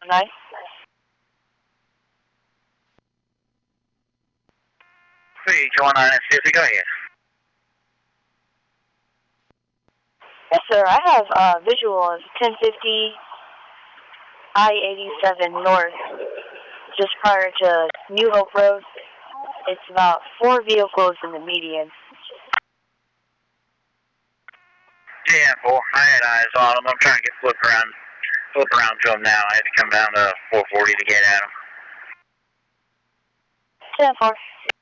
Nice. 319 SCC, go ahead. Yes, sir. I have visual of 1050 I-87 North, just prior to New Hope Road. It's about 4 vehicles in the median. Yeah, 4. I had eyes on them. I'm trying to get flip around to them now. I had to come down to 440 to get at them. 10-4.